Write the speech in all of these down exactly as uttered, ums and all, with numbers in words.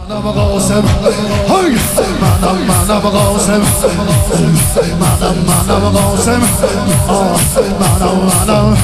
منم قاسم هی منم منم قاسم منم منم قاسم آه منم منم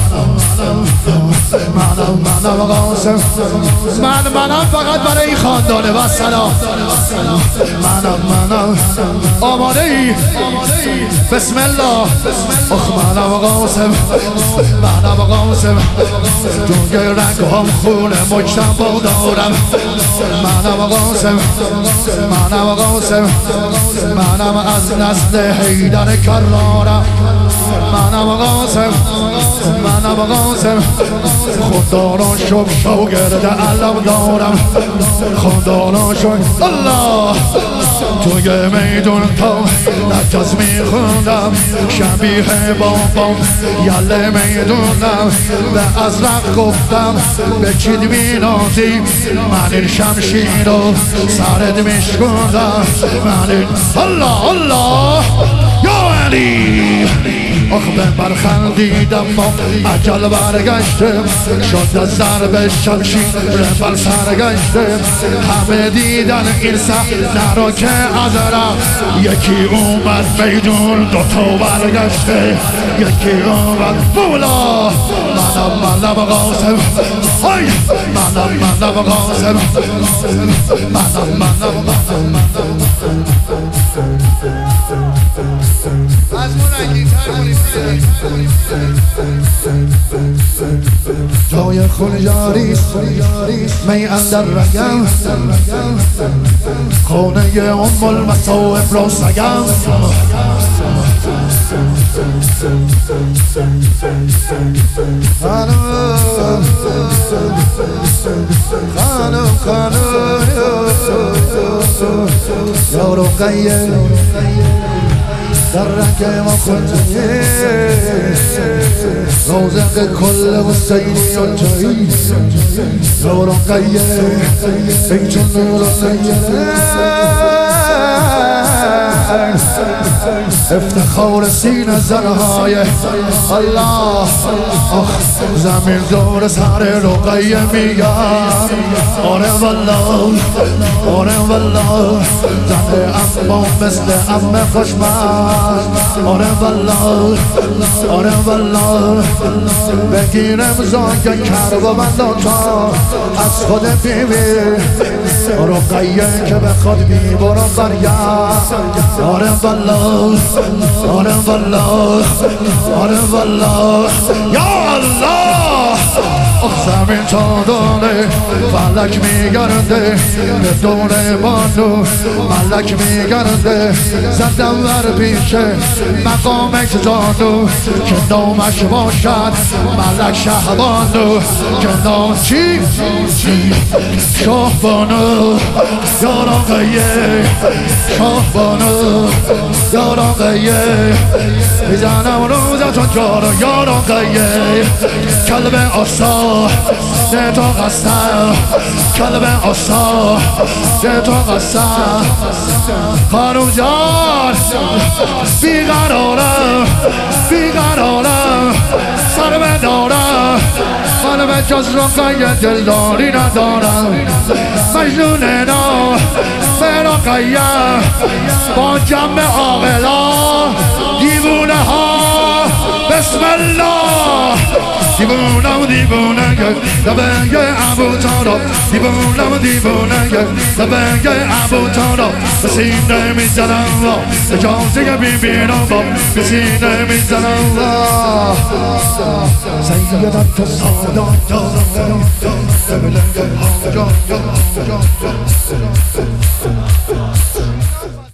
منم منم قاسم من منم فقط برای این خاندانه و سلام منم منم آماده ای بسم الله اخ منم قاسم منم قاسم جنگ رنگ هم خونه مجتم با دارم منم قاسم منم قاسم منم از نسل حیدر کرارم منم قاسم منم قاسم خودداران شب شاگرد علم دارم خودداران شب الله توی میدون تا نجاز میخوندم شبیه بابام یله میدونم به ازرق گفتم به چید مینازی من این شمشیر رو سرد میشکندم من این الله الله یا علی آخ به برخندیدم ما عجل برگشتم شد از ضرب شمشیر بر سرگشتم همه دیدن این صحنه را که از رفت یکی اومد میدون دوتا برگشته یکی اومد مولا منم منم قاسم های منم منم قاسم منم منم از جای خونجاری می اندر رگم خانه ام المصائب را سگم خانم خانم خانم یا رقیه در رنگ ما خونجایی روزق کل حسینی آنجایی یا رقیه ای چون نور افتخار سینه زنهای الله آخ زمین دور سر رقیه میگم آره والله آره والله زنه اما مثل ام خوشمند آره والله آره والله بگیر امضای کرب و بنداتا از خود بیوی رقیه که بخواد بیبرم برگرد آره والله آره والله آره والله یا الله آخ زمین تا داره فلک میگرده به دور بانو ملک میگرده زدم ور پیشه مقامش جانو که نامش باشد ملک شهبانو که نام چی؟ شهبانو یا رقیه شهبانو یا رقیه میزنم روزتون جارو یا رقیه کلب آسا ده تا قصد کلب آسا ده تا قصد خانم جان بیقرارم بیقرارم سر بدارم قلب جز رقیه دلداری ندارم مجنون نا به رقیه با جمع عاقلا دیوونه ها بسم الله دیوونه و دیوونه لبنگ ابو طالب دیوونه و دیوونه لبنگ ابو طالب به سینه میزنم به جازه بیبینم به سینه میزنم سیدت تو سادات